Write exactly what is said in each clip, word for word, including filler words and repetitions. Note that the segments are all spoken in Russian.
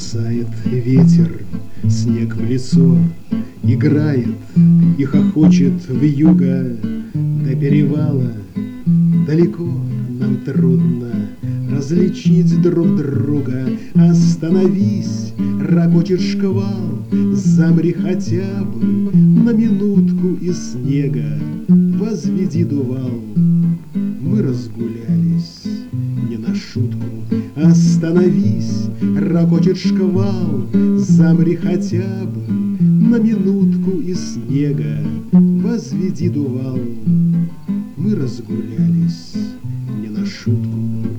Бросает ветер снег в лицо, играет и хохочет вьюга. До перевала далеко, нам трудно различить друг друга. Остановись, ракочет шквал, замри хотя бы на минутку из снега. Возведи дувал, мы разгулялись не на шутку. Остановись, ракочет шквал, замри хотя бы на минутку из снега. Возведи дувал, мы разгулялись не на шутку.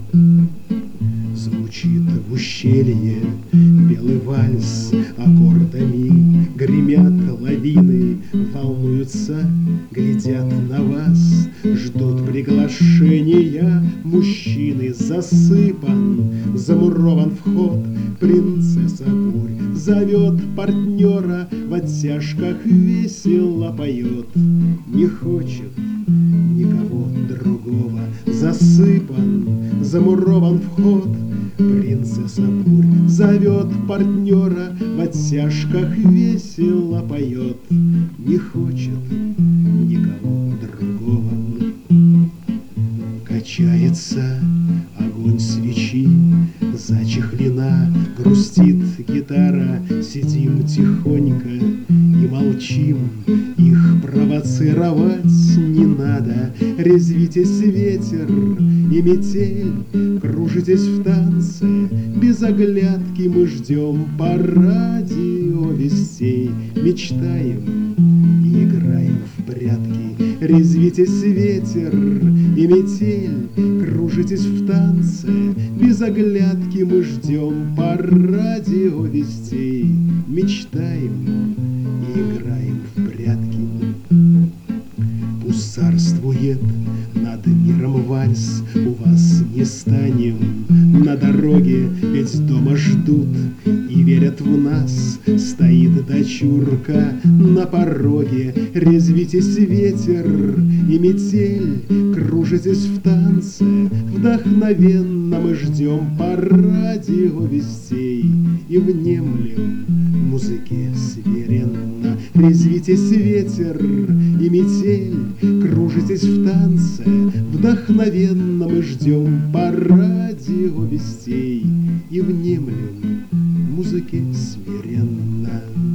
Звучит в ущелье белый вальс, аккордами гремят лавины, волнуются, глядят на вас, ждут приглашения. Мужчины, засыпан, замурован вход. Принцесса бурь зовет партнера, в оттяжках весело поет. Не хочет никого другого, засыпан, замурован вход. Принцесса бурь зовет партнера, в оттяжках весело поет. Не хочет никого другого. Качается огонь свечи, зачехлена, грустит гитара. Сидим тихонько и молчим, их провоцировать не надо. Резвитесь, ветер и метель, кружитесь в танце, без оглядки мы ждем по радио вестей. Мечтаем и играем в прятки. Резвитесь, ветер и метель, кружитесь в танце, без оглядки мы ждем по радио вестей. Мечтаем и играем в прятки. Пусть царствует над миром вальс, у вас не станем на дороге, ведь дома ждут и верят в нас. Стоит дочурка на пороге. Резвитесь, ветер и метель, кружитесь в танце, вдохновенно мы ждем по радио вестей и внемлем музыке смиренно. Резвитесь, ветер и метель, кружитесь в танце, вдохновенно мы ждем по радио вестей и внемлем музыке смиренно.